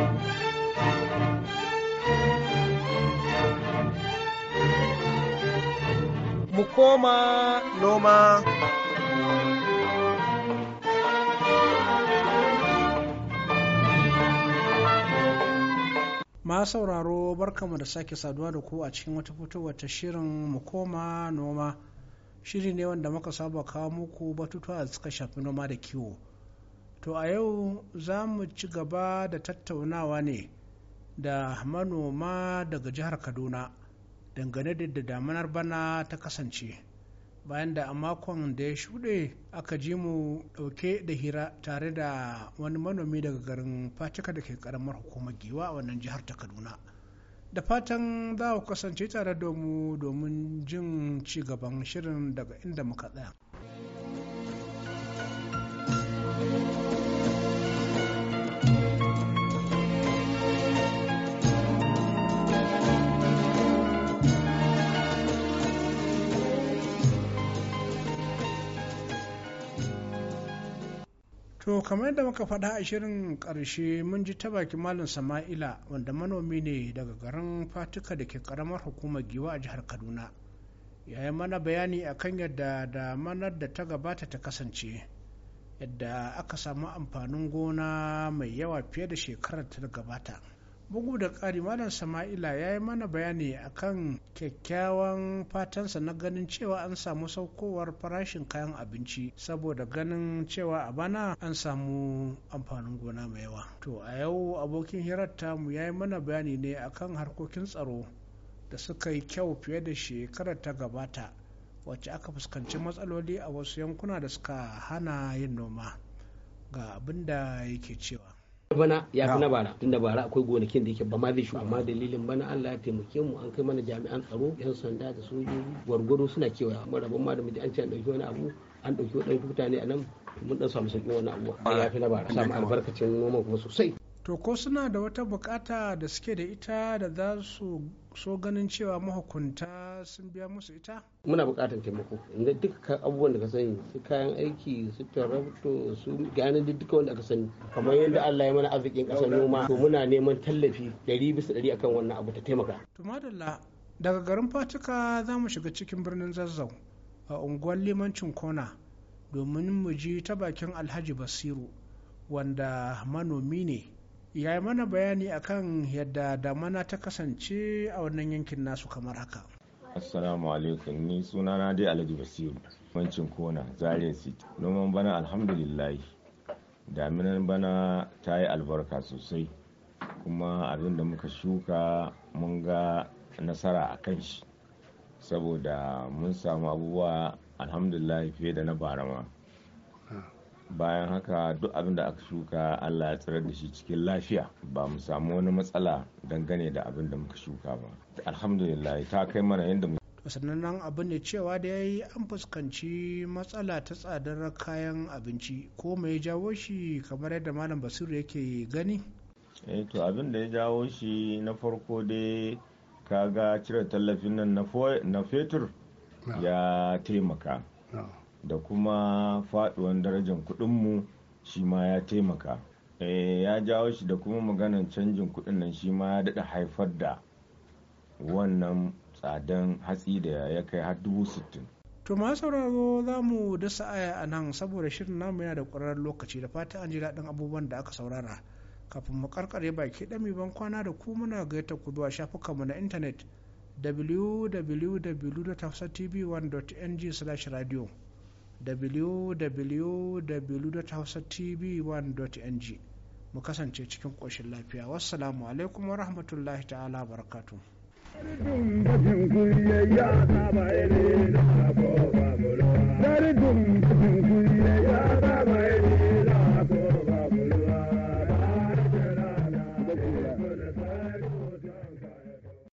Mu koma noma. Ma sauraro barkamu da sake saduwa da ku a cikin wata fitowar ta shirin mu koma noma. Shiri ne wanda muka saba kawo muku batutuwa da suka shafi noma da kiwo. To a yau za mu ci gaba da tattaunawa ne da manoma daga jihar Kaduna dangane da damanar bana ta kasance, bayan da a makon da ya shuɗe aka ji mu ɗauke da hira tare da wani manomi daga garin Fatika da ke ƙaramar hukumar Giwa a wannan jihar ta Kaduna. Da fatan za ku kasance tare da mu domin jin ci gaban shirin daga inda muka tsaya. To kamar yadda muka faɗa a shirin ƙarshe mun ji ta bakin Malam Sama'ila wanda manomi ne daga garin Fatika da ke ƙaramar hukumar Giwa a jihar Kaduna. Ya yi mana bayani akan yadda damanar da ta gabata ta kasance, yadda aka samu amfanin gona mai yawa fiye da shekarar ta gabata. Bugu da ƙari, Malam Sama'ila ya yi mana bayani akan kyakkyawan fatansa na ganin cewa an samu saukowar farashin kayan abinci saboda ganin cewa a bana an samu amfanin gona mai yawa. To a yau abokin hirar tamu ya yi mana bayani ne akan harkokin tsaro da suka yi kyau fiye da shekarar ta gabata, wacce aka fuskanci matsaloli a wasu yankuna da suka hana yin noma. Ga abin da yake cewa. Bana ya fi na bara, tunda bara akwai gonakin da yake ba ma zai shuka, amma dalilin bana Allah ya taimake mu, an kai mana jami'an tsaro, yan sanda da sojoji gwargwado suna kewaya, amma rabon ma da mu an ce an dauki wani abu, an dauki wadansu mutane a nan, mun dan samu sauƙin wani abu ya fi na bara, samu albarkacin noma kuma sosai. To ko suna da wata bukata da suke da ita da za su so ganin cewa mahukunta sun biya musu ita? Muna bukatar taimako, inda duka abubuwan da ka sani, su kayan aiki, su tarabto, su gane duka wanda aka sani, kamar yadda Allah ya mana arzikin ƙasar noma, to muna neman tallafi 100% akan wannan abu ta taimaka. To madalla, daga garin Fatika za mu shiga cikin birnin Zazzau a unguwar Limancin Kona domin mu ji ta bakin Alhaji Basiru, wanda manomi ne. Ya yi mana bayani akan yadda damana ta kasance a wannan yankin nasu kamar haka. Assalamu alaikum, ni sunana dai Alhaji Basiru, Limancin Kona, Zaria City. Noman bana alhamdulillah, daminar bana ta yi albarka sosai, kuma abin da muka shuka mun ga nasara a kan shi, saboda mun samu abubuwa alhamdulillah fiye da na bara ma. Bayan haka duk abin da aka shuka Allah ya tsirar da shi cikin lafiya, ba mu samu wani matsala dangane da abin da muka shuka ba. Alhamdulillah ta kai mana yadda mu. Sannan nan abu ne cewa da yayi an fuskanci matsala ta tsadar kayan abinci, ko mai jawo shi kamar yadda Malam Basiru yake gani? To abin da ya jawo shi na farko dai kaga cire tallafin nan na fetur ya taimaka. Da kuma faduwan darajar kudinmu shi ma ya taimaka. Ya jawo shi da kuma maganan canjin kudin nan shi ma ya daɗa haifar da wannan tsadan hatsi da ya kai har 60,000. To ma sauraro za mu dasa aya a nan saboda shirin namu yana da ƙwararren lokaci, da fata an ji daɗin abubuwan da aka saurara. Kafin mu karkare baki ɗami ban kwana da ku, muna gayyata ku zuwa shafukanmu na intanet www.hausatv1.ng/radio www.hausatv1.ng. mu kasance cikin ƙoshin lafiya. Wassalamu alaikum wa rahmatullahi ta'ala barakatu. Dari dum